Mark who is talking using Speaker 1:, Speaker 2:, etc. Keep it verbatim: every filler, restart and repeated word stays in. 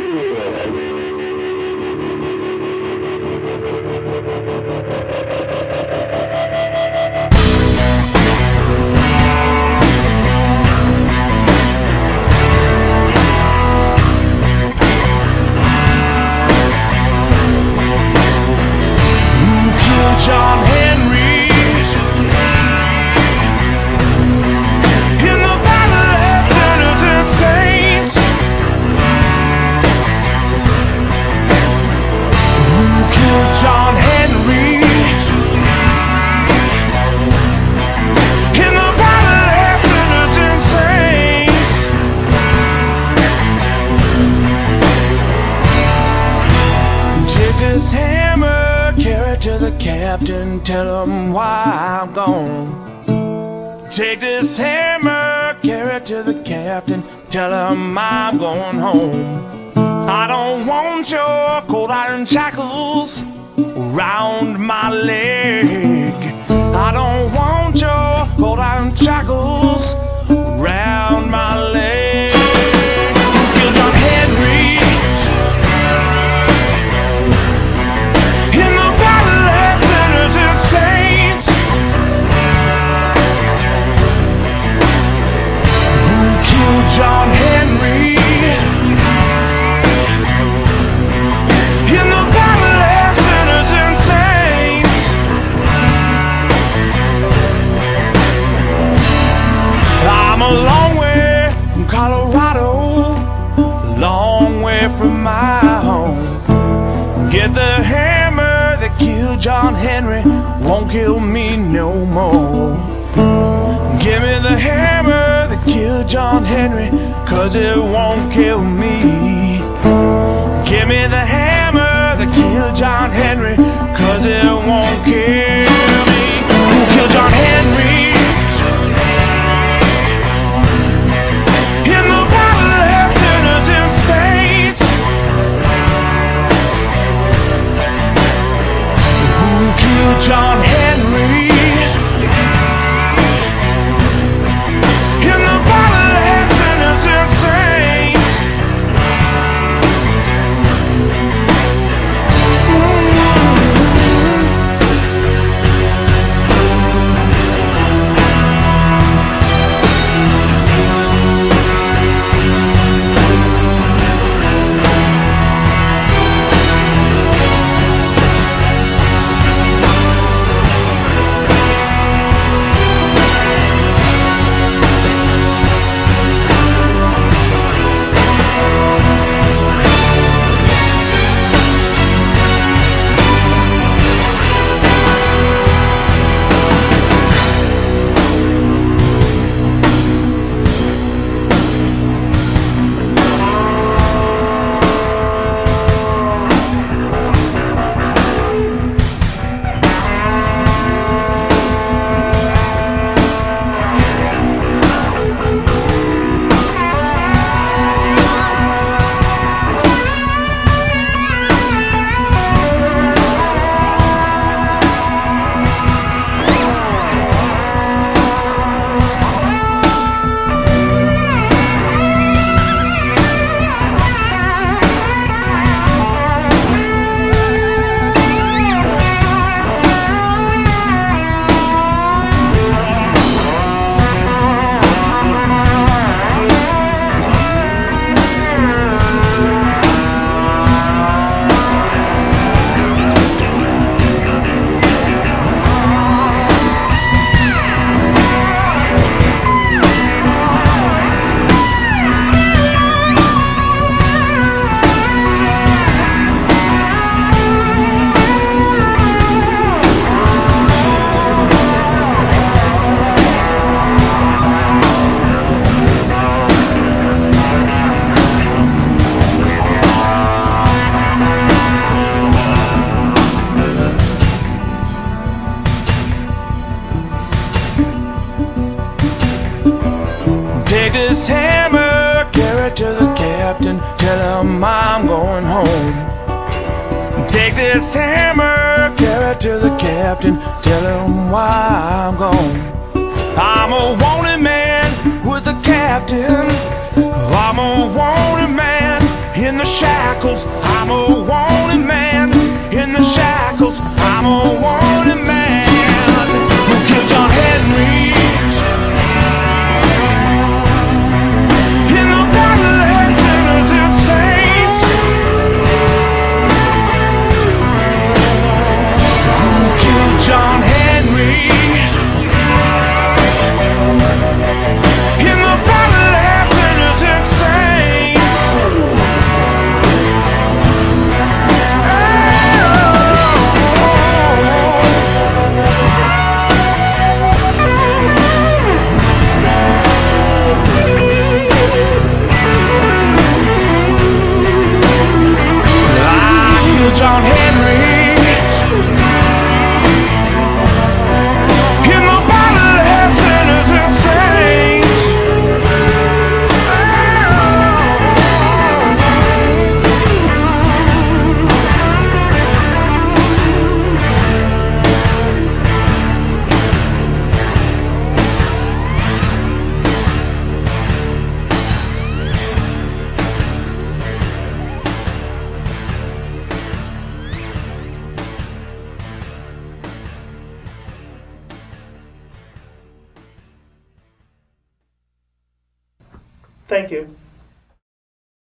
Speaker 1: John Henry in the battle of sinners and saints. Who killed John Henry in the battle of sinners and saints? Take this hammer, carry it to the captain, tell him why I'm gone. Take this hammer, carry it to the captain, tell him I'm going home. I don't want your cold iron shackles around my leg. I don't want your cold iron shackles around my leg. Kill John Henry in the battle of sinners and saints. Who killed John Henry in the battle of sinners and saints? I'm a long way from Colorado, a long way from my home. Get the hammer that killed John Henry, won't kill me no more. Give me the hammer that killed John Henry, cause it won't kill me. Give me the hammer that killed John Henry, cause it won't kill me. Who killed John Henry in the battle of sinners and saints? Who killed John Henry in the battle of sinners and saints? Take this hammer, carry it to the captain, tell him I'm going home. Take this hammer, carry it to the captain, tell him why I'm gone. I'm a wanted man with a captain. I'm a wanted man In the shackles, I'm a wanted man. In the shackles, I'm a wanted man. Who killed John Henry? In the battle of sinners and saints. Who killed John Henry? In the battle of sinners and saints. John Henry in the battle of sinners and saints.
Speaker 2: Thank you.